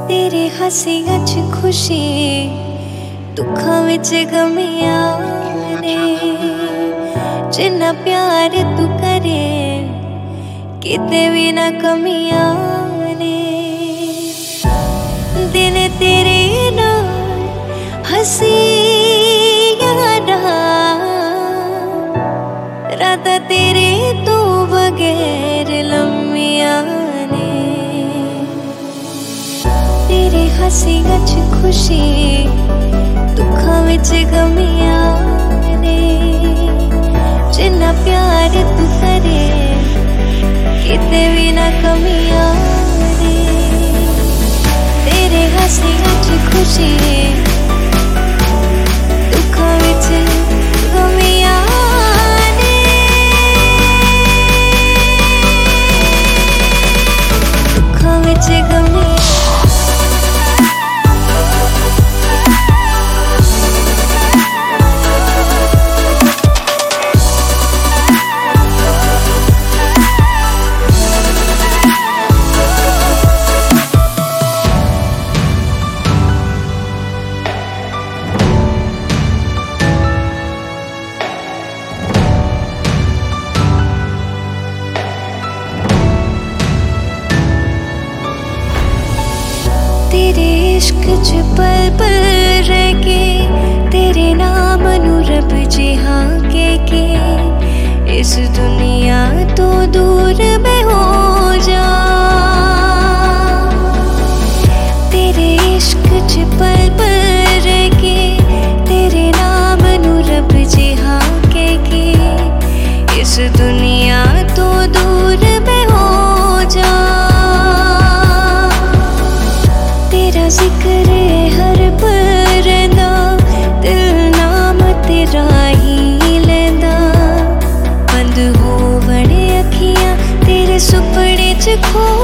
तेरे हसियां च खुशी दुखां विच गमियां ने। जिन्ना प्यार तू करे किते भी ना कमियां ने। दिन तेरे नाल हसियां रातां तेरे तो बगैर लम्मियां ने। तेरे हसियां च खुशी दुखां विच गमियां ने। जिन्ना प्यार तू करे किते भी ना कमियां ने। तेरे हसियां च खुशी दुखां विच गमियां ने। दुखां विच गमियां तेरे इश्क च पल पल रह के तेरे नाम नू रब जिहां के इस दुनिया तो दूर मैं हो जा। तेरे इश्क च पल पल रह के तेरे नाम नू रब जिहां के इस दुनिया तो दूर मैं हो जा। तेरा जिक्र हर पल रहिंदा दिल नाम तेरा ही लैंदा। बंद होवण अखियां तेरे सुपने च खो